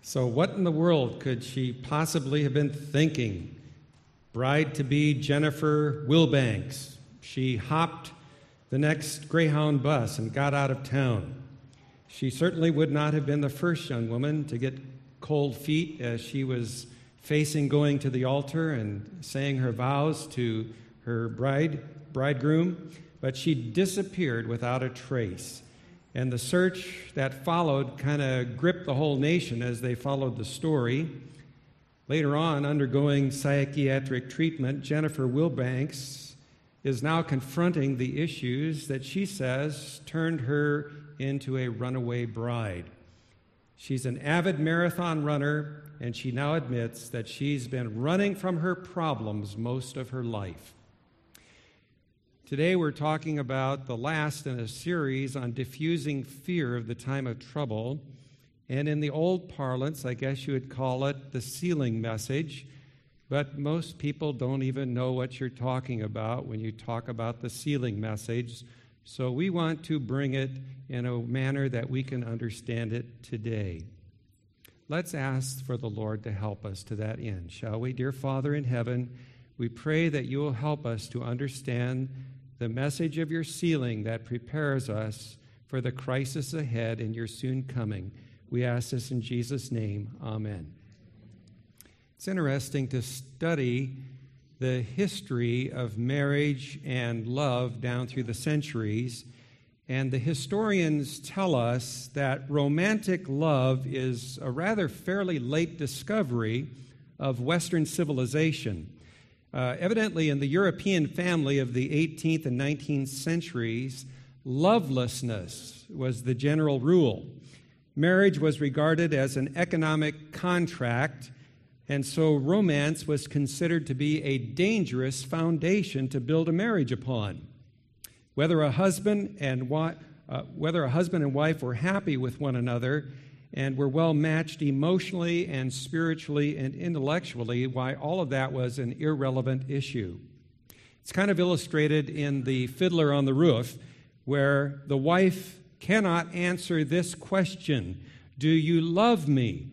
So what in the world could she possibly have been thinking? Bride-to-be Jennifer Wilbanks. She hopped the next Greyhound bus and got out of town. She certainly would not have been the first young woman to get cold feet as she was facing going to the altar and saying her vows to her bridegroom, but she disappeared without a trace. And the search that followed kind of gripped the whole nation as they followed the story. Later on, undergoing psychiatric treatment, Jennifer Wilbanks is now confronting the issues that she says turned her into a runaway bride. She's an avid marathon runner, and she now admits that she's been running from her problems most of her life. Today we're talking about the last in a series on diffusing fear of the time of trouble, and in the old parlance, I guess you would call it the sealing message, but most people don't even know what you're talking about when you talk about the sealing message, so we want to bring it in a manner that we can understand it today. Let's ask for the Lord to help us to that end, shall we? Dear Father in heaven, we pray that you will help us to understand the message of your sealing that prepares us for the crisis ahead and your soon coming. We ask this in Jesus' name. Amen. It's interesting to study the history of marriage and love down through the centuries, and the historians tell us that romantic love is a rather fairly late discovery of Western civilization. Evidently, in the European family of the 18th and 19th centuries, lovelessness was the general rule. Marriage was regarded as an economic contract, and so romance was considered to be a dangerous foundation to build a marriage upon. Whether a husband and wife were happy with one another and were well matched emotionally and spiritually and intellectually, why all of that was an irrelevant issue. It's kind of illustrated in The Fiddler on the Roof, where the wife cannot answer this question, "Do you love me?"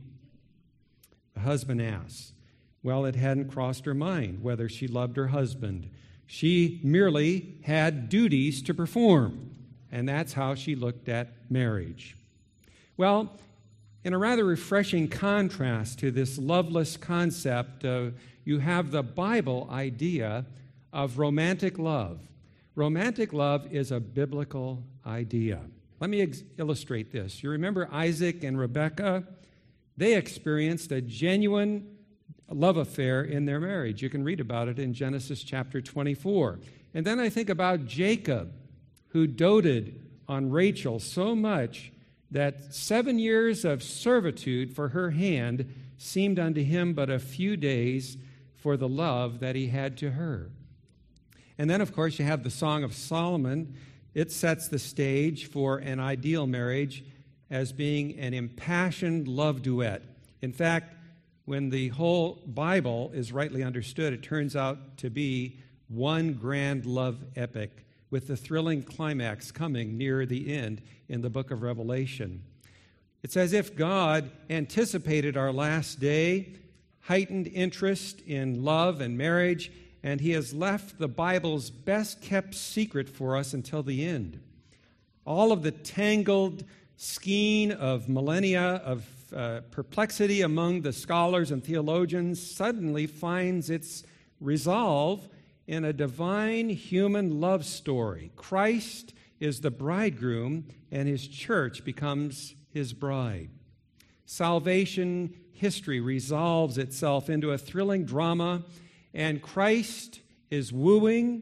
The husband asks. Well, it hadn't crossed her mind whether she loved her husband. She merely had duties to perform, and that's how she looked at marriage. Well, in a rather refreshing contrast to this loveless concept, you have the Bible idea of romantic love. Romantic love is a biblical idea. Let me illustrate this. You remember Isaac and Rebekah? They experienced a genuine love affair in their marriage. You can read about it in Genesis chapter 24. And then I think about Jacob, who doted on Rachel so much that 7 years of servitude for her hand seemed unto him but a few days for the love that he had to her. And then, of course, you have the Song of Solomon. It sets the stage for an ideal marriage as being an impassioned love duet. In fact, when the whole Bible is rightly understood, it turns out to be one grand love epic, with the thrilling climax coming near the end in the book of Revelation. It's as if God anticipated our last day, heightened interest in love and marriage, and he has left the Bible's best-kept secret for us until the end. All of the tangled skein of millennia of perplexity among the scholars and theologians suddenly finds its resolve in a divine human love story. Christ is the bridegroom, and his church becomes his bride. Salvation history resolves itself into a thrilling drama, and Christ is wooing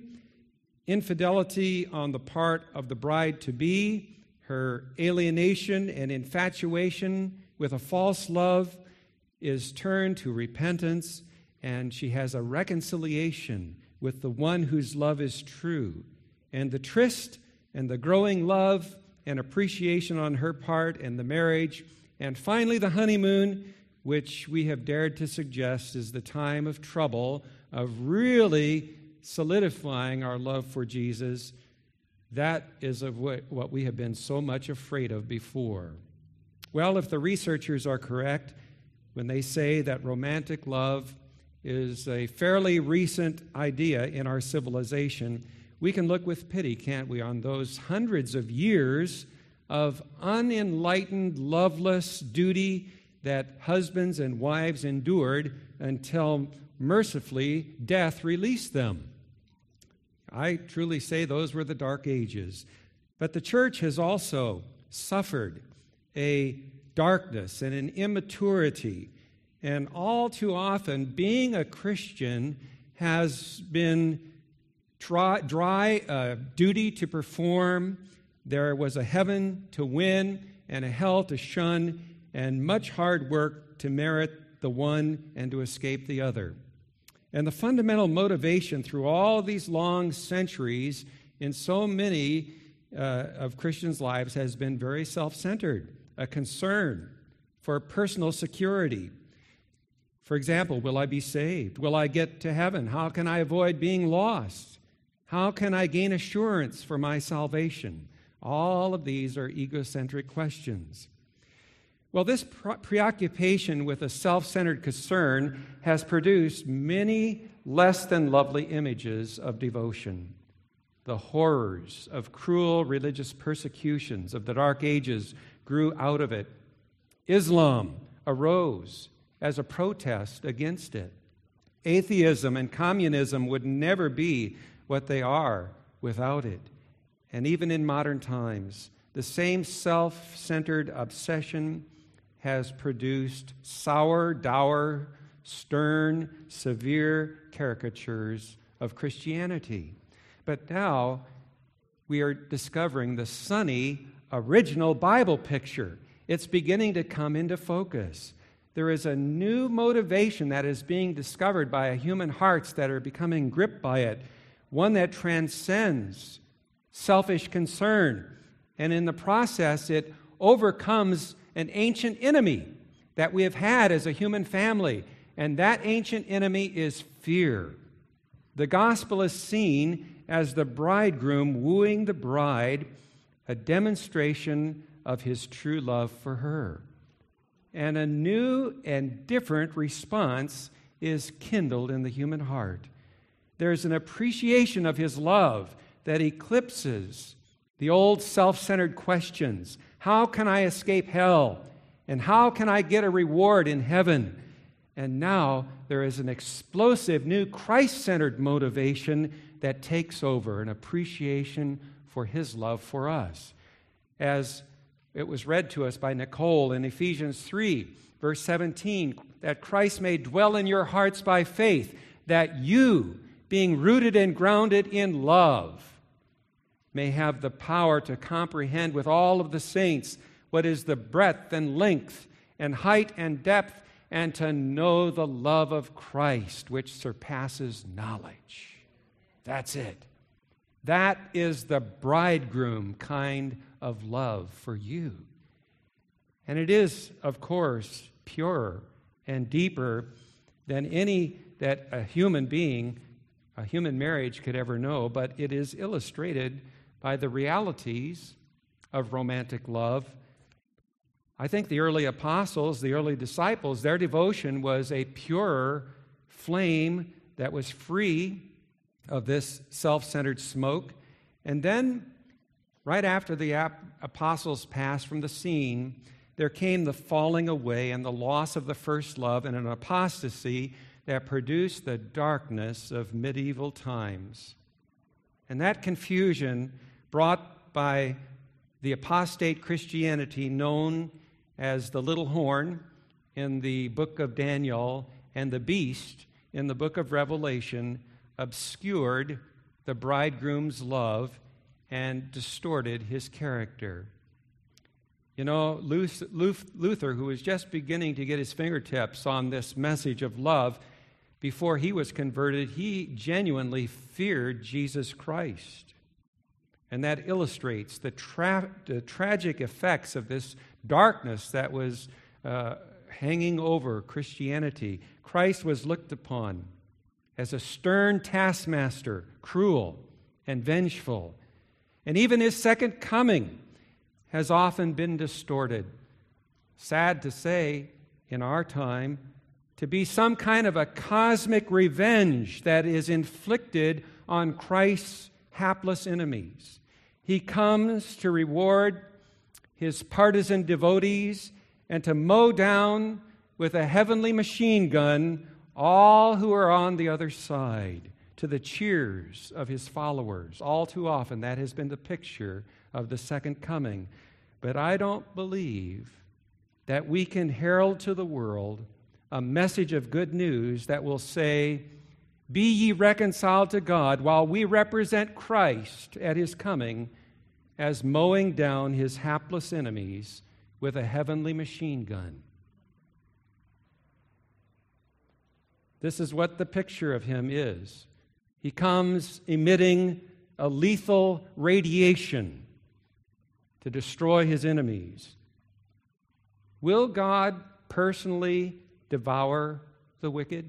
infidelity on the part of the bride-to-be, her alienation and infatuation with a false love is turned to repentance, and she has a reconciliation with the one whose love is true. And the tryst and the growing love and appreciation on her part and the marriage, and finally the honeymoon, which we have dared to suggest is the time of trouble, of really solidifying our love for Jesus. That is of what we have been so much afraid of before. Well, if the researchers are correct, when they say that romantic love is a fairly recent idea in our civilization. We can look with pity, can't we, on those hundreds of years of unenlightened, loveless duty that husbands and wives endured until mercifully death released them. I truly say those were the dark ages. But the church has also suffered a darkness and an immaturity. And all too often, being a Christian has been dry duty to perform. There was a heaven to win and a hell to shun, and much hard work to merit the one and to escape the other. And the fundamental motivation through all these long centuries in so many of Christians' lives has been very self-centered, a concern for personal security. For example, will I be saved? Will I get to heaven? How can I avoid being lost? How can I gain assurance for my salvation? All of these are egocentric questions. Well, this preoccupation with a self-centered concern has produced many less than lovely images of devotion. The horrors of cruel religious persecutions of the Dark Ages grew out of it. Islam arose as a protest against it. Atheism and communism would never be what they are without it. And even in modern times, the same self-centered obsession has produced sour, dour, stern, severe caricatures of Christianity. But now we are discovering the sunny, original Bible picture. It's beginning to come into focus. There is a new motivation that is being discovered by human hearts that are becoming gripped by it, one that transcends selfish concern. And in the process, it overcomes an ancient enemy that we have had as a human family. And that ancient enemy is fear. The gospel is seen as the bridegroom wooing the bride, a demonstration of his true love for her. And a new and different response is kindled in the human heart. There's an appreciation of his love that eclipses the old self-centered questions. How can I escape hell? And how can I get a reward in heaven? And now there is an explosive new Christ-centered motivation that takes over, an appreciation for his love for us. As it was read to us by Nicole in Ephesians 3, verse 17, that Christ may dwell in your hearts by faith, that you, being rooted and grounded in love, may have the power to comprehend with all of the saints what is the breadth and length and height and depth, and to know the love of Christ, which surpasses knowledge. That's it. That is the bridegroom kind of love for you. And it is, of course, purer and deeper than any that a human being, a human marriage could ever know, but it is illustrated by the realities of romantic love. I think the early apostles, the early disciples, their devotion was a pure flame that was free of this self-centered smoke. And then, right after the apostles passed from the scene, there came the falling away and the loss of the first love and an apostasy that produced the darkness of medieval times. And that confusion brought by the apostate Christianity known as the little horn in the book of Daniel and the beast in the book of Revelation obscured the bridegroom's love and distorted his character. You know, Luther, who was just beginning to get his fingertips on this message of love, before he was converted, he genuinely feared Jesus Christ. And that illustrates the tragic effects of this darkness that was hanging over Christianity. Christ was looked upon as a stern taskmaster, cruel and vengeful. And even his second coming has often been distorted. Sad to say, in our time to be some kind of a cosmic revenge that is inflicted on Christ's hapless enemies. He comes to reward his partisan devotees and to mow down with a heavenly machine gun all who are on the other side, to the cheers of his followers. All too often, that has been the picture of the second coming. But I don't believe that we can herald to the world a message of good news that will say, "Be ye reconciled to God," while we represent Christ at his coming as mowing down his hapless enemies with a heavenly machine gun. This is what the picture of him is. He comes emitting a lethal radiation to destroy his enemies. Will God personally devour the wicked?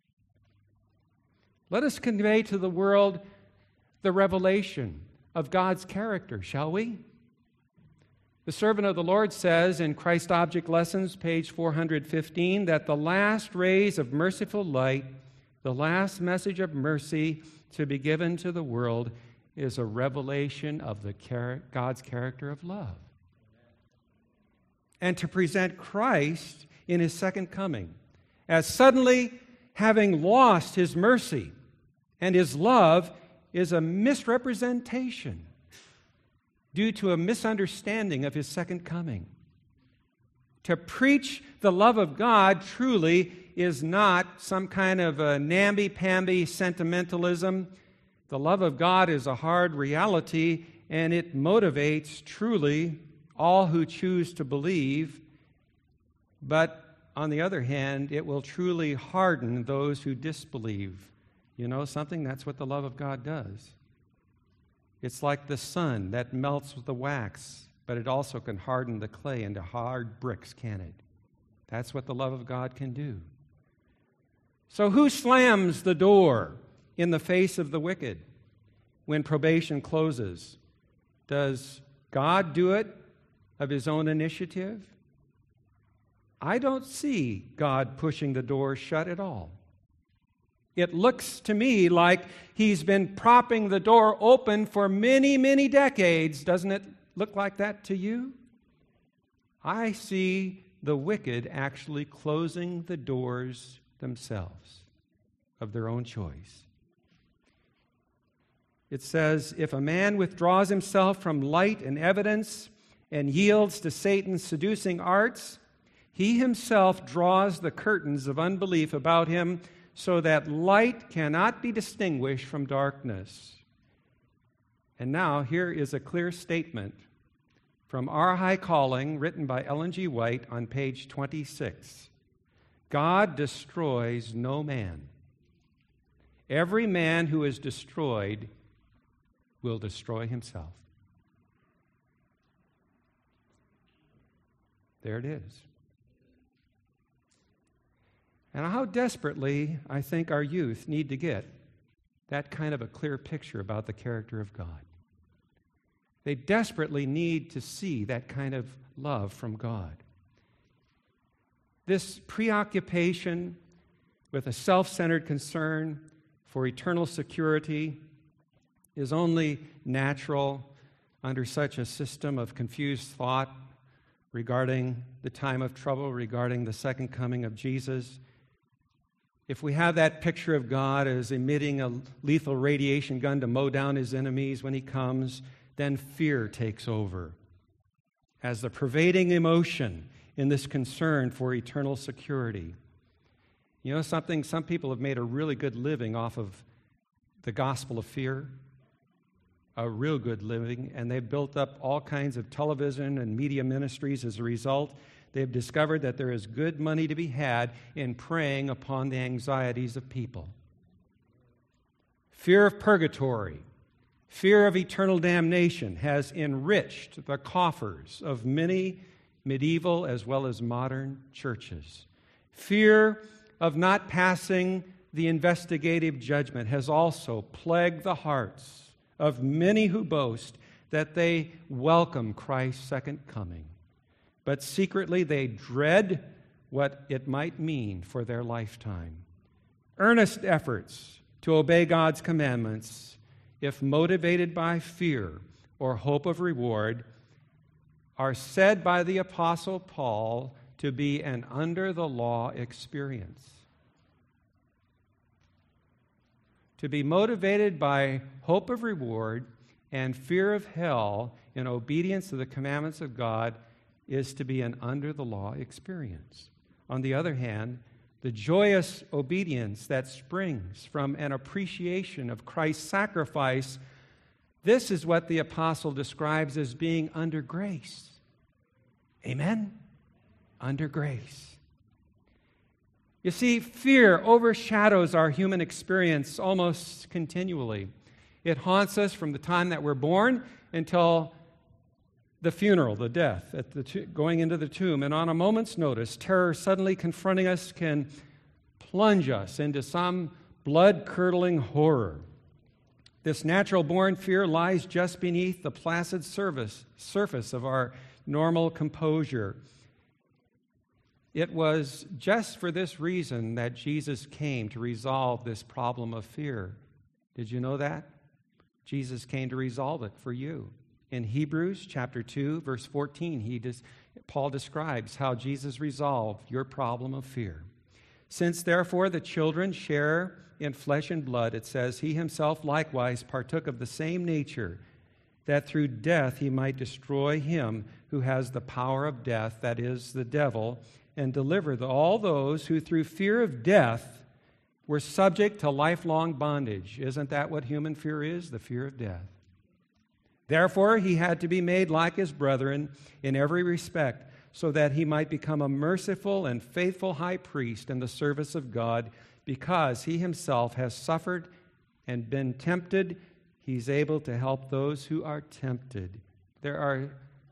Let us convey to the world the revelation of God's character, shall we? The servant of the Lord says in Christ Object Lessons, page 415, that the last rays of merciful light, the last message of mercy to be given to the world, is a revelation of God's character of love. And to present Christ in his second coming as suddenly having lost his mercy and his love is a misrepresentation due to a misunderstanding of his second coming. To preach the love of God truly is not some kind of a namby-pamby sentimentalism. The love of God is a hard reality, and it motivates truly all who choose to believe. But on the other hand, it will truly harden those who disbelieve. You know something? That's what the love of God does. It's like the sun that melts with the wax, but it also can harden the clay into hard bricks, can it? That's what the love of God can do. So who slams the door in the face of the wicked when probation closes? Does God do it of his own initiative? I don't see God pushing the door shut at all. It looks to me like he's been propping the door open for many, many decades. Doesn't it look like that to you? I see the wicked actually closing the doors themselves of their own choice. It says, if a man withdraws himself from light and evidence and yields to Satan's seducing arts, he himself draws the curtains of unbelief about him so that light cannot be distinguished from darkness. And now, here is a clear statement from Our High Calling, written by Ellen G. White on page 26. God destroys no man. Every man who is destroyed will destroy himself. There it is. And how desperately I think our youth need to get that kind of a clear picture about the character of God. They desperately need to see that kind of love from God. This preoccupation with a self-centered concern for eternal security is only natural under such a system of confused thought regarding the time of trouble, regarding the second coming of Jesus. If we have that picture of God as emitting a lethal radiation gun to mow down his enemies when he comes, then fear takes over as the pervading emotion in this concern for eternal security. You know something? Some people have made a really good living off of the gospel of fear, a real good living, and they've built up all kinds of television and media ministries as a result. They've discovered that there is good money to be had in preying upon the anxieties of people. Fear of purgatory, fear of eternal damnation has enriched the coffers of many medieval as well as modern churches. Fear of not passing the investigative judgment has also plagued the hearts of many who boast that they welcome Christ's second coming. But secretly they dread what it might mean for their lifetime. Earnest efforts to obey God's commandments, if motivated by fear or hope of reward, are said by the Apostle Paul to be an under-the-law experience. To be motivated by hope of reward and fear of hell in obedience to the commandments of God is to be an under-the-law experience. On the other hand, the joyous obedience that springs from an appreciation of Christ's sacrifice, this is what the apostle describes as being under grace. Amen? Under grace. You see, fear overshadows our human experience almost continually. It haunts us from the time that we're born until the funeral, the death, going into the tomb. And on a moment's notice, terror suddenly confronting us can plunge us into some blood-curdling horror. This natural-born fear lies just beneath the placid surface of our normal composure. It was just for this reason that Jesus came to resolve this problem of fear. Did you know that? Jesus came to resolve it for you. In Hebrews chapter 2, verse 14, Paul describes how Jesus resolved your problem of fear. Since, therefore, the children share in flesh and blood, it says, he himself likewise partook of the same nature, that through death he might destroy him who has the power of death, that is, the devil, and deliver all those who through fear of death were subject to lifelong bondage. Isn't that what human fear is? The fear of death. Therefore, he had to be made like his brethren in every respect, so that he might become a merciful and faithful high priest in the service of God, because he himself has suffered and been tempted. He's able to help those who are tempted. There are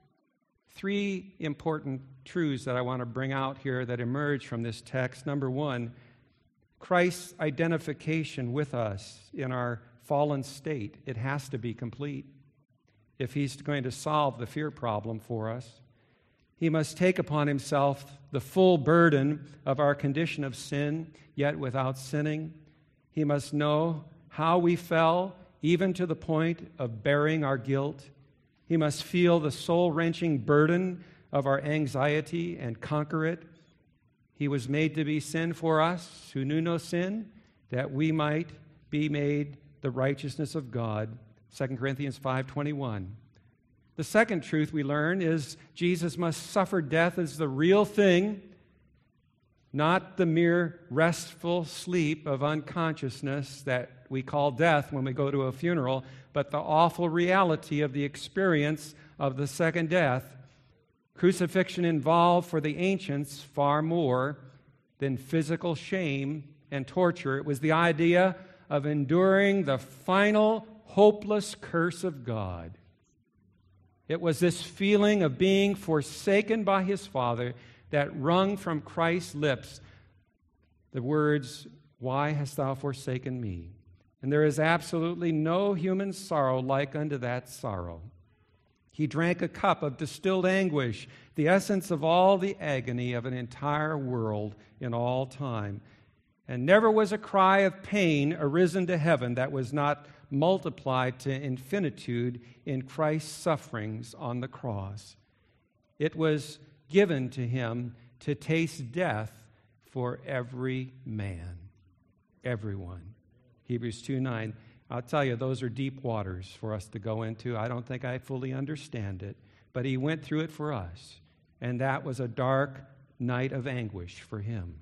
three important truths that I want to bring out here that emerge from this text. Number one, Christ's identification with us in our fallen state. It has to be complete. If he's going to solve the fear problem for us, he must take upon himself the full burden of our condition of sin, yet without sinning. He must know how we fell, even to the point of bearing our guilt. He must feel the soul-wrenching burden of our anxiety and conquer it. He was made to be sin for us who knew no sin, that we might be made the righteousness of God. 2 Corinthians 5:21. The second truth we learn is Jesus must suffer death as the real thing, not the mere restful sleep of unconsciousness that we call death when we go to a funeral, but the awful reality of the experience of the second death. Crucifixion involved for the ancients far more than physical shame and torture. It was the idea of enduring the final hopeless curse of God. It was this feeling of being forsaken by his Father that wrung from Christ's lips the words, "Why hast thou forsaken me?" And there is absolutely no human sorrow like unto that sorrow. He drank a cup of distilled anguish, the essence of all the agony of an entire world in all time. And never was a cry of pain arisen to heaven that was not multiplied to infinitude in Christ's sufferings on the cross. It was given to him to taste death for every man, everyone. Hebrews 2:9. I'll tell you, those are deep waters for us to go into. I don't think I fully understand it, but he went through it for us, and that was a dark night of anguish for him.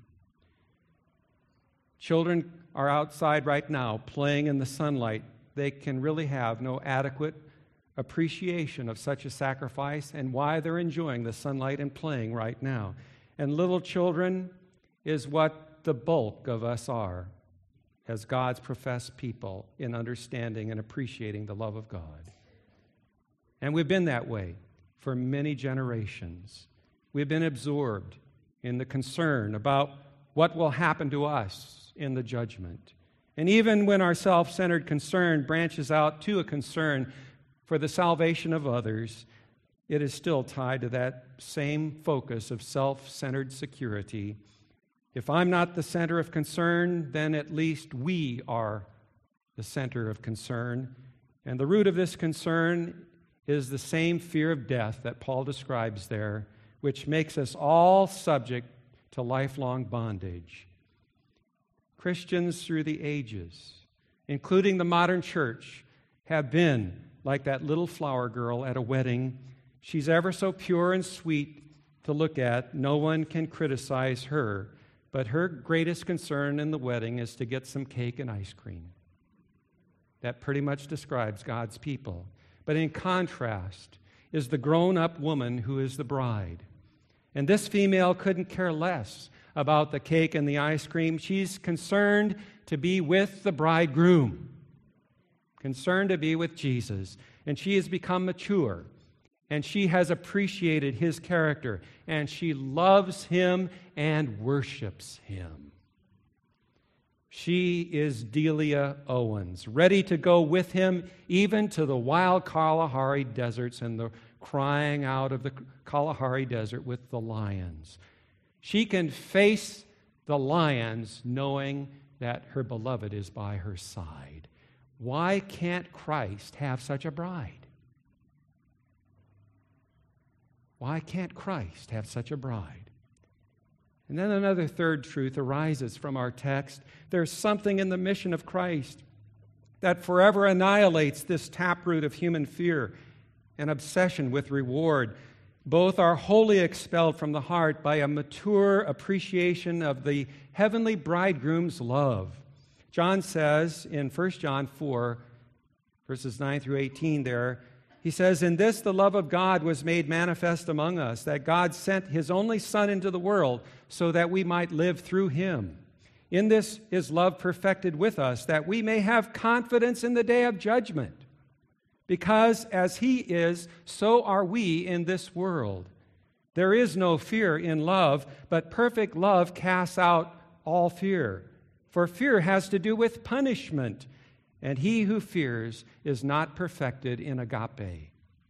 Children are outside right now playing in the sunlight. They can really have no adequate appreciation of such a sacrifice and why they're enjoying the sunlight and playing right now. And little children is what the bulk of us are as God's professed people in understanding and appreciating the love of God. And we've been that way for many generations. We've been absorbed in the concern about what will happen to us in the judgment. And even when our self-centered concern branches out to a concern for the salvation of others, it is still tied to that same focus of self-centered security. If I'm not the center of concern, then at least we are the center of concern. And the root of this concern is the same fear of death that Paul describes there, which makes us all subject to lifelong bondage. Christians through the ages, including the modern church, have been like that little flower girl at a wedding. She's ever so pure and sweet to look at. No one can criticize her, but her greatest concern in the wedding is to get some cake and ice cream. That pretty much describes God's people. But in contrast is the grown-up woman who is the bride. And this female couldn't care less about the cake and the ice cream. She's concerned to be with the bridegroom, concerned to be with Jesus. And she has become mature, and she has appreciated his character, and she loves him and worships him. She is Delia Owens, ready to go with him even to the wild Kalahari deserts and the crying out of the Kalahari Desert with the lions. She can face the lions knowing that her beloved is by her side. Why can't Christ have such a bride? Why can't Christ have such a bride? And then another third truth arises from our text. There's something in the mission of Christ that forever annihilates this taproot of human fear and obsession with reward. Both are wholly expelled from the heart by a mature appreciation of the heavenly bridegroom's love. John says in 1 John 4, verses 9 through 18 there, he says, "In this the love of God was made manifest among us, that God sent his only Son into the world so that we might live through him. In this is love perfected with us, that we may have confidence in the day of judgment. Because as he is, so are we in this world. There is no fear in love, but perfect love casts out all fear. For fear has to do with punishment, and he who fears is not perfected in agape."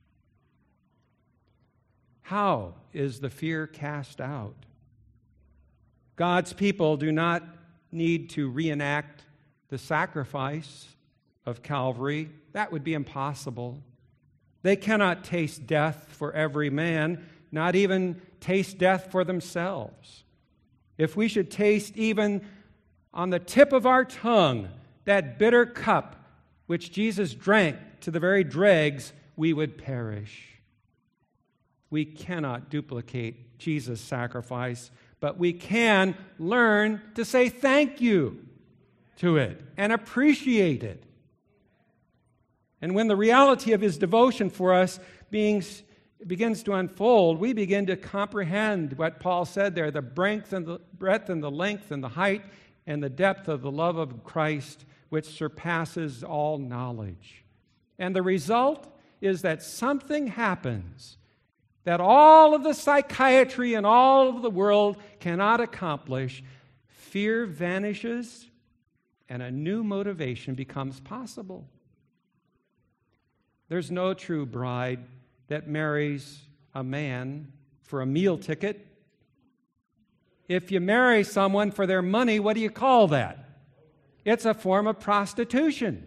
How is the fear cast out? God's people do not need to reenact the sacrifice of Calvary. That would be impossible. They cannot taste death for every man, not even taste death for themselves. If we should taste even on the tip of our tongue that bitter cup which Jesus drank to the very dregs, we would perish. We cannot duplicate Jesus' sacrifice, but we can learn to say thank you to it and appreciate it. And when the reality of his devotion for us begins to unfold, we begin to comprehend what Paul said there, the breadth and the length and the height and the depth of the love of Christ, which surpasses all knowledge. And the result is that something happens that all of the psychiatry and all of the world cannot accomplish. Fear vanishes, and a new motivation becomes possible. There's no true bride that marries a man for a meal ticket. If you marry someone for their money, what do you call that? It's a form of prostitution.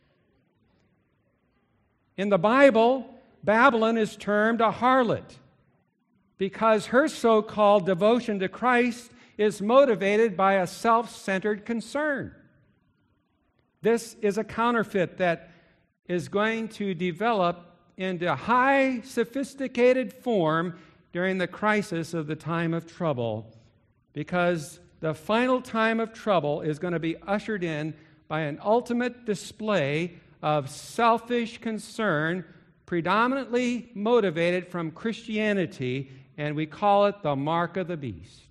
In the Bible, Babylon is termed a harlot because her so-called devotion to Christ is motivated by a self-centered concern. This is a counterfeit that is going to develop into high sophisticated form during the crisis of the time of trouble, because the final time of trouble is going to be ushered in by an ultimate display of selfish concern, predominantly motivated from Christianity, and we call it the mark of the beast.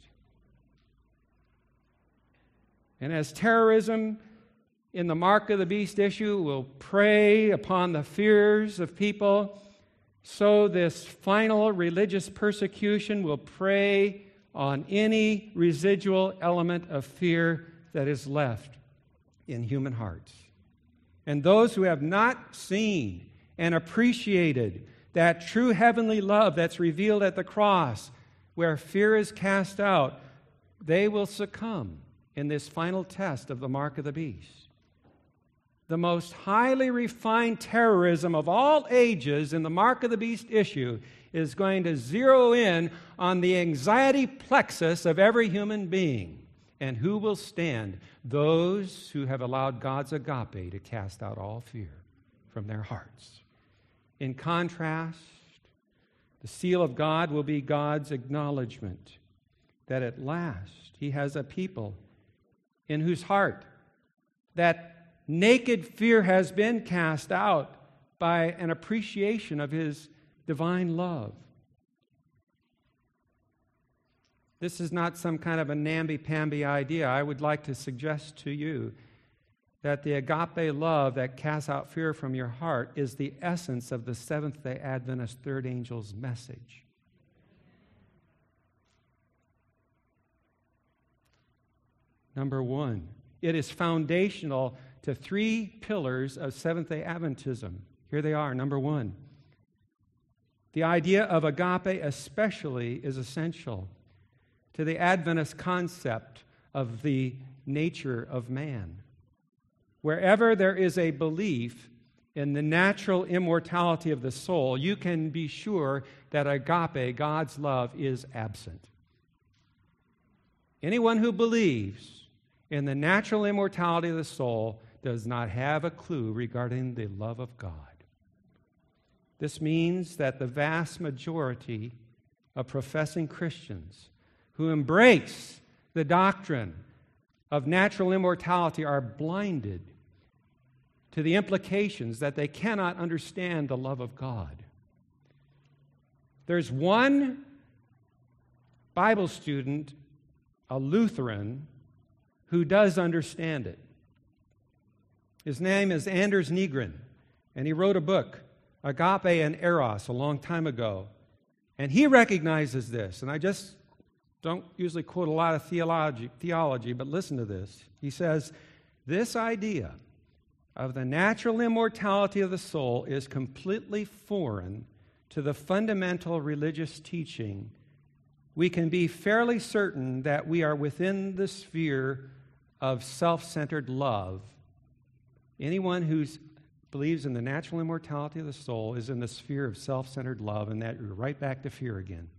And as terrorism in the mark of the beast issue will prey upon the fears of people, so this final religious persecution will prey on any residual element of fear that is left in human hearts. And those who have not seen and appreciated that true heavenly love that's revealed at the cross, where fear is cast out, they will succumb in this final test of the mark of the beast. The most highly refined terrorism of all ages in the mark of the beast issue is going to zero in on the anxiety plexus of every human being. And who will stand? Those who have allowed God's agape to cast out all fear from their hearts. In contrast, the seal of God will be God's acknowledgement that at last He has a people in whose heart that naked fear has been cast out by an appreciation of His divine love. This is not some kind of a namby-pamby idea. I would like to suggest to you that the agape love that casts out fear from your heart is the essence of the Seventh-day Adventist third angel's message. Number one, it is foundational to three pillars of Seventh-day Adventism. Here they are. Number one, the idea of agape especially is essential to the Adventist concept of the nature of man. Wherever there is a belief in the natural immortality of the soul, you can be sure that agape, God's love, is absent. Anyone who believes in the natural immortality of the soul does not have a clue regarding the love of God. This means that the vast majority of professing Christians who embrace the doctrine of natural immortality are blinded to the implications that they cannot understand the love of God. There's one Bible student, a Lutheran, who does understand it. His name is Anders Nygren, and he wrote a book, Agape and Eros, a long time ago. And he recognizes this, and I just don't usually quote a lot of theology, but listen to this. He says, this idea of the natural immortality of the soul is completely foreign to the fundamental religious teaching. We can be fairly certain that we are within the sphere of self-centered love. Anyone who believes in the natural immortality of the soul is in the sphere of self-centered love, and that you're right back to fear again.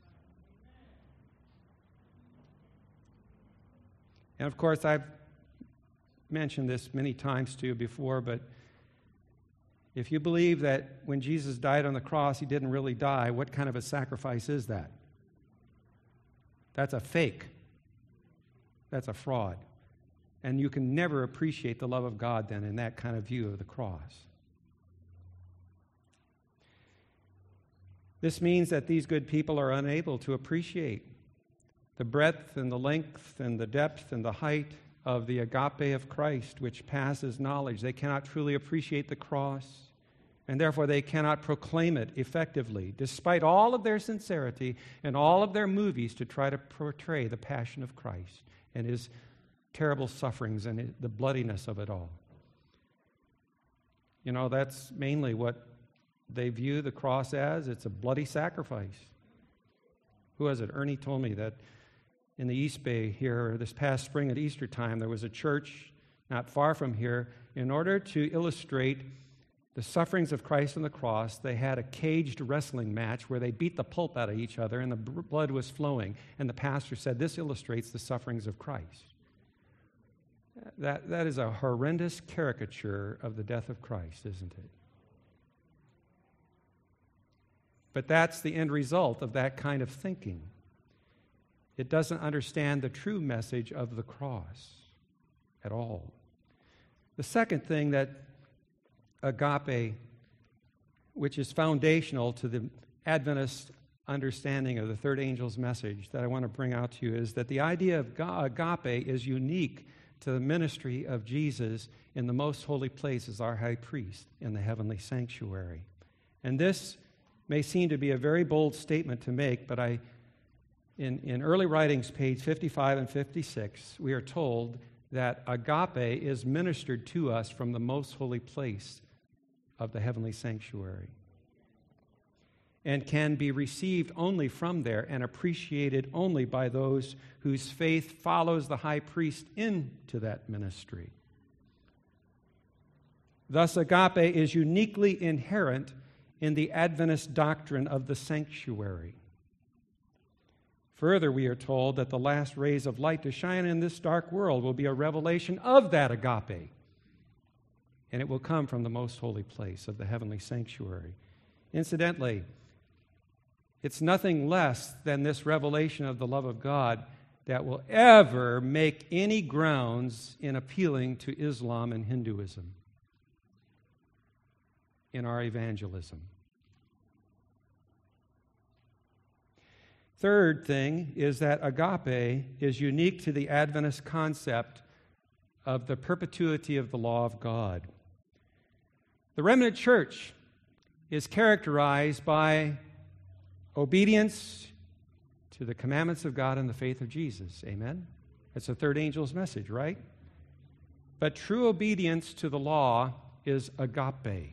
And of course, I've mentioned this many times to you before, but if you believe that when Jesus died on the cross, He didn't really die, what kind of a sacrifice is that? That's a fake. That's a fraud. And you can never appreciate the love of God then in that kind of view of the cross. This means that these good people are unable to appreciate the breadth and the length and the depth and the height of the agape of Christ, which passes knowledge. They cannot truly appreciate the cross, and therefore they cannot proclaim it effectively, despite all of their sincerity and all of their movies to try to portray the passion of Christ and His terrible sufferings and the bloodiness of it all. You know, that's mainly what they view the cross as. It's a bloody sacrifice. Who was it? Ernie told me that in the East Bay here this past spring at Easter time, there was a church not far from here. In order to illustrate the sufferings of Christ on the cross, they had a caged wrestling match where they beat the pulp out of each other and the blood was flowing. And the pastor said, this illustrates the sufferings of Christ. That is a horrendous caricature of the death of Christ, isn't it? But that's the end result of that kind of thinking. It doesn't understand the true message of the cross at all. The second thing that agape, which is foundational to the Adventist understanding of the third angel's message that I want to bring out to you, is that the idea of agape is unique to the ministry of Jesus in the most holy place as our high priest in the heavenly sanctuary. And this may seem to be a very bold statement to make, but in early writings, page 55 and 56, we are told that agape is ministered to us from the most holy place of the heavenly sanctuary. and can be received only from there and appreciated only by those whose faith follows the high priest into that ministry. Thus, agape is uniquely inherent in the Adventist doctrine of the sanctuary. Further, we are told that the last rays of light to shine in this dark world will be a revelation of that agape, and it will come from the most holy place of the heavenly sanctuary. Incidentally, it's nothing less than this revelation of the love of God that will ever make any grounds in appealing to Islam and Hinduism in our evangelism. Third thing is that agape is unique to the Adventist concept of the perpetuity of the law of God. The remnant church is characterized by obedience to the commandments of God and the faith of Jesus. Amen? That's the third angel's message, right? But true obedience to the law is agape.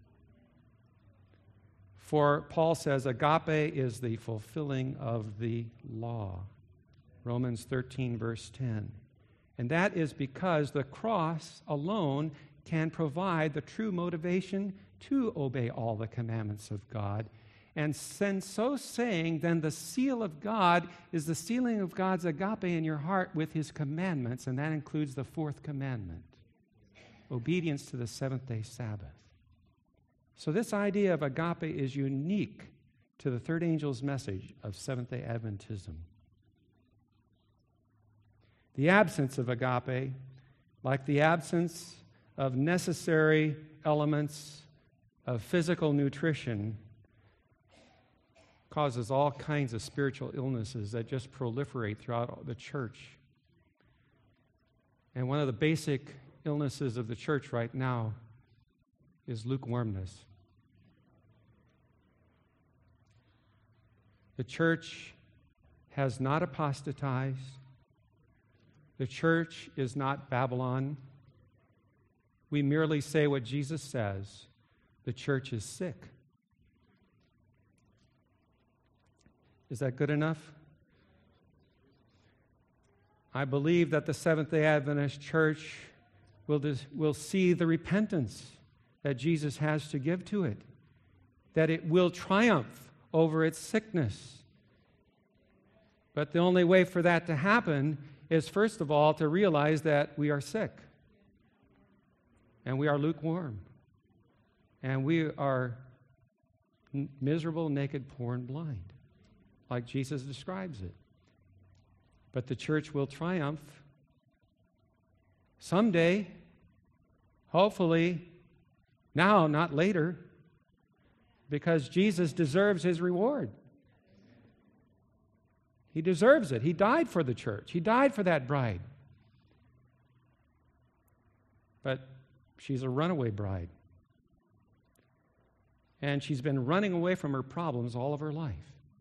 For Paul says agape is the fulfilling of the law. Romans 13, verse 10. And that is because the cross alone can provide the true motivation to obey all the commandments of God. And since so saying, then the seal of God is the sealing of God's agape in your heart with his commandments, and that includes the fourth commandment, obedience to the seventh-day Sabbath. So this idea of agape is unique to the third angel's message of Seventh-day Adventism. The absence of agape, like the absence of necessary elements of physical nutrition, causes all kinds of spiritual illnesses that just proliferate throughout the church. And one of the basic illnesses of the church right now is lukewarmness. The church has not apostatized. The church is not Babylon. We merely say what Jesus says. The church is sick. Is that good enough? I believe that the Seventh-day Adventist Church will see the repentance that Jesus has to give to it, that it will triumph over its sickness. But the only way for that to happen is, first of all, to realize that we are sick, and we are lukewarm, and we are miserable, naked, poor, and blind, like Jesus describes it. But the church will triumph someday, hopefully, now, not later, because Jesus deserves his reward. He deserves it. He died for the church. He died for that bride. But she's a runaway bride. And she's been running away from her problems all of her life.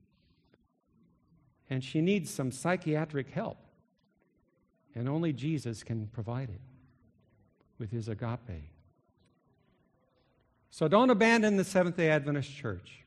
And she needs some psychiatric help. And only Jesus can provide it with his agape. So don't abandon the Seventh-day Adventist Church.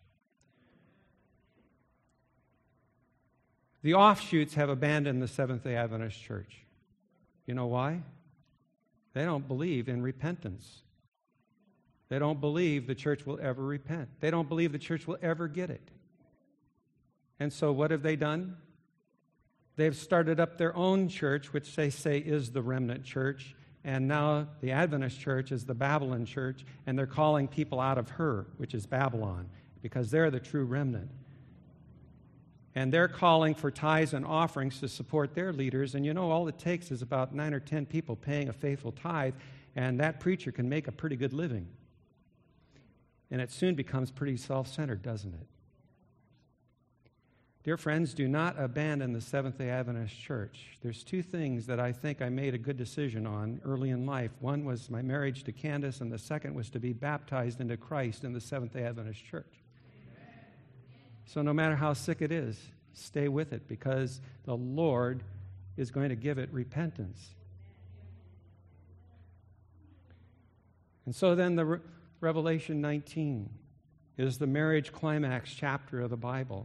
The offshoots have abandoned the Seventh-day Adventist Church. You know why? They don't believe in repentance. They don't believe the church will ever repent. They don't believe the church will ever get it. And so what have they done? They've started up their own church, which they say is the remnant church, and now the Adventist church is the Babylon church, and they're calling people out of her, which is Babylon, because they're the true remnant. And they're calling for tithes and offerings to support their leaders, and you know, all it takes is about 9 or 10 people paying a faithful tithe, and that preacher can make a pretty good living. And it soon becomes pretty self-centered, doesn't it? Dear friends, do not abandon the Seventh-day Adventist Church. There's two things that I think I made a good decision on early in life. One was my marriage to Candace, and the second was to be baptized into Christ in the Seventh-day Adventist Church. Amen. So no matter how sick it is, stay with it, because the Lord is going to give it repentance. And so then the Revelation 19 is the marriage climax chapter of the Bible.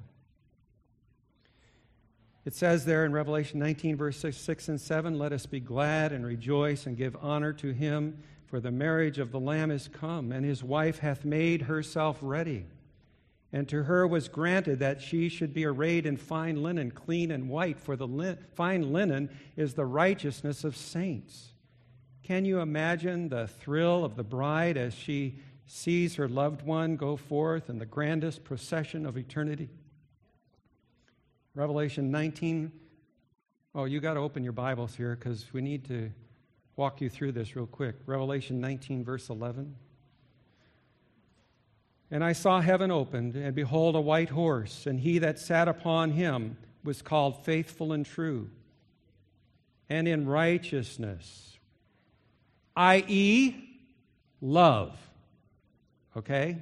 It says there in Revelation 19, verse 6 and 7, "Let us be glad and rejoice and give honor to him, for the marriage of the Lamb is come, and his wife hath made herself ready. And to her was granted that she should be arrayed in fine linen, clean and white, for the fine linen is the righteousness of saints." Can you imagine the thrill of the bride as she sees her loved one go forth in the grandest procession of eternity? Revelation 19. Oh, you got to open your Bibles here because we need to walk you through this real quick. Revelation 19, verse 11. "And I saw heaven opened, and behold, a white horse, and he that sat upon him was called Faithful and True, and in righteousness," i.e., love. Okay?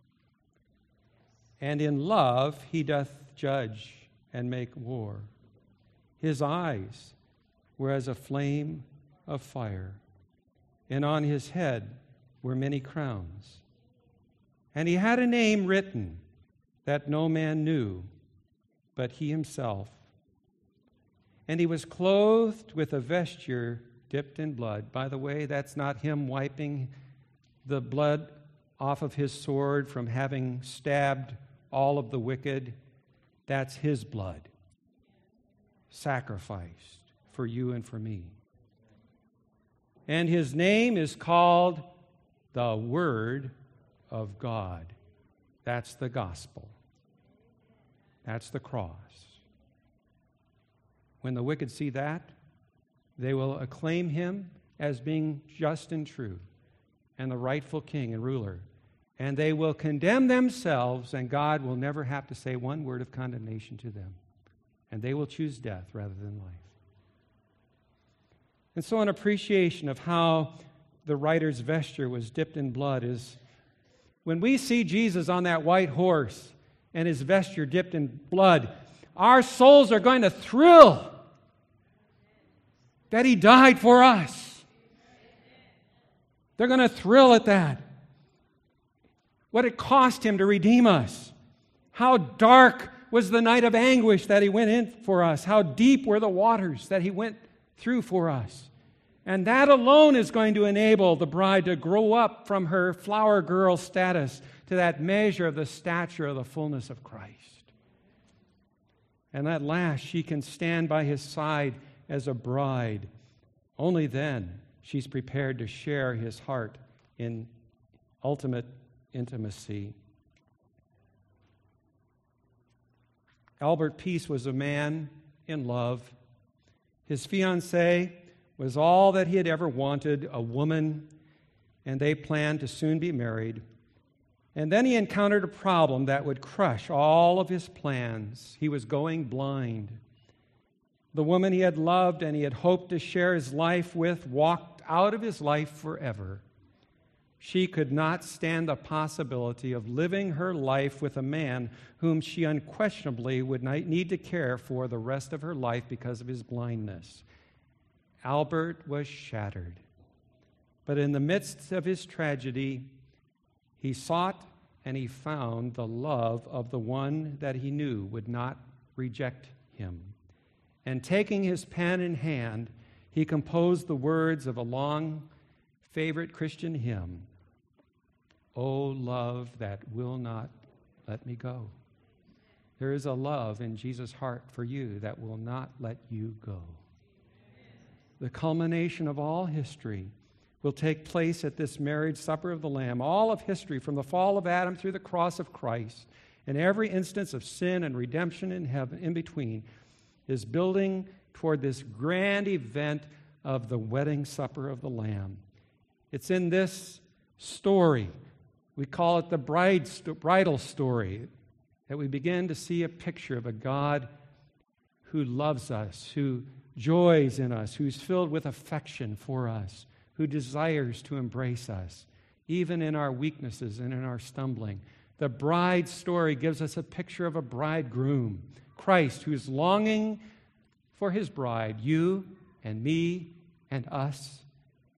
"And in love he doth judge and make war. His eyes were as a flame of fire, and on his head were many crowns. And he had a name written that no man knew but he himself. And he was clothed with a vesture dipped in blood." By the way, that's not him wiping the blood off of his sword from having stabbed all of the wicked. That's his blood, sacrificed for you and for me. "And his name is called the Word of God." That's the gospel. That's the cross. When the wicked see that, they will acclaim him as being just and true and the rightful king and ruler. And they will condemn themselves, and God will never have to say one word of condemnation to them. And they will choose death rather than life. And so an appreciation of how the writer's vesture was dipped in blood is when we see Jesus on that white horse and his vesture dipped in blood, our souls are going to thrill that he died for us. They're going to thrill at that. What it cost him to redeem us. How dark was the night of anguish that he went in for us. How deep were the waters that he went through for us. And that alone is going to enable the bride to grow up from her flower girl status to that measure of the stature of the fullness of Christ. And at last she can stand by his side as a bride. Only then she's prepared to share his heart in ultimate intimacy. Albert Peace was a man in love. His fiancée was all that he had ever wanted, a woman, and they planned to soon be married. And then he encountered a problem that would crush all of his plans. He was going blind. The woman he had loved and he had hoped to share his life with walked out of his life forever. She could not stand the possibility of living her life with a man whom she unquestionably would need to care for the rest of her life because of his blindness. Albert was shattered. But in the midst of his tragedy, he sought and he found the love of the one that he knew would not reject him. And taking his pen in hand, he composed the words of a long favorite Christian hymn, "O love that will not let me go." There is a love in Jesus' heart for you that will not let you go. The culmination of all history will take place at this marriage supper of the Lamb. All of history, from the fall of Adam through the cross of Christ, and every instance of sin and redemption in heaven in between, is building toward this grand event of the wedding supper of the Lamb. It's in this story, we call it the bridal story, that we begin to see a picture of a God who loves us, who joys in us, who's filled with affection for us, who desires to embrace us, even in our weaknesses and in our stumbling. The bride story gives us a picture of a bridegroom, Christ, who's longing for his bride, you and me and us.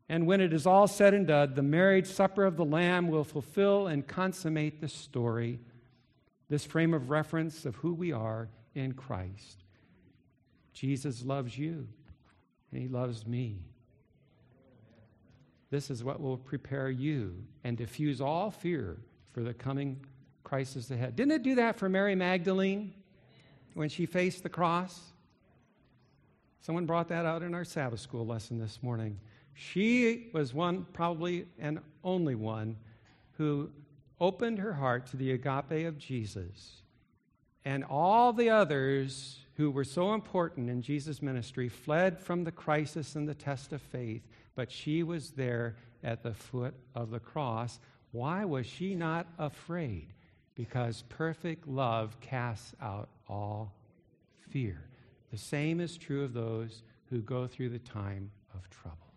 And when it is all said and done, the marriage supper of the Lamb will fulfill and consummate the story, this frame of reference of who we are in Christ. Jesus loves you, and he loves me. This is what will prepare you and diffuse all fear for the coming crisis ahead. Didn't it do that for Mary Magdalene when she faced the cross? Someone brought that out in our Sabbath school lesson this morning. She was one, probably and only one, who opened her heart to the agape of Jesus. And all the others who were so important in Jesus' ministry fled from the crisis and the test of faith, but she was there at the foot of the cross. Why was she not afraid? Because perfect love casts out all fear. The same is true of those who go through the time of trouble.